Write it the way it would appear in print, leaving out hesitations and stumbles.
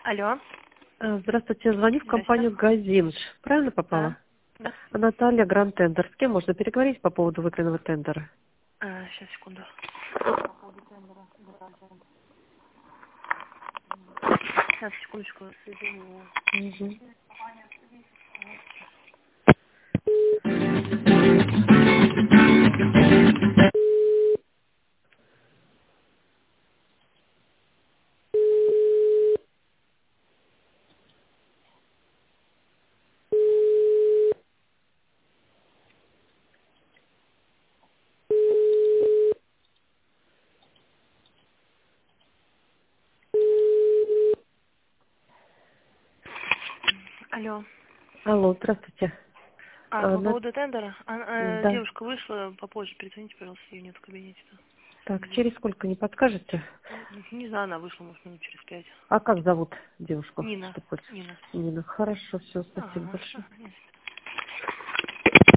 Алло. Здравствуйте, звоню в Здрасте. компанию «Газимж». Правильно Да. попала? Да. Наталья, Гранд Тендер. С кем можно переговорить по поводу выигранного тендера? Сейчас, секунду. Сейчас, секундочку. Соединение. Мгм. Алло. Алло, здравствуйте. По На- поводу тендера. Да. Девушка вышла, попозже перезвоните, пожалуйста, ее нет в кабинете-то. Так, через сколько, не подскажете? Не знаю, она вышла, может, минут через 5. А как зовут девушку? Нина. Что хочешь? Нина. Нина. Хорошо, все, спасибо Ага. большое. Нет.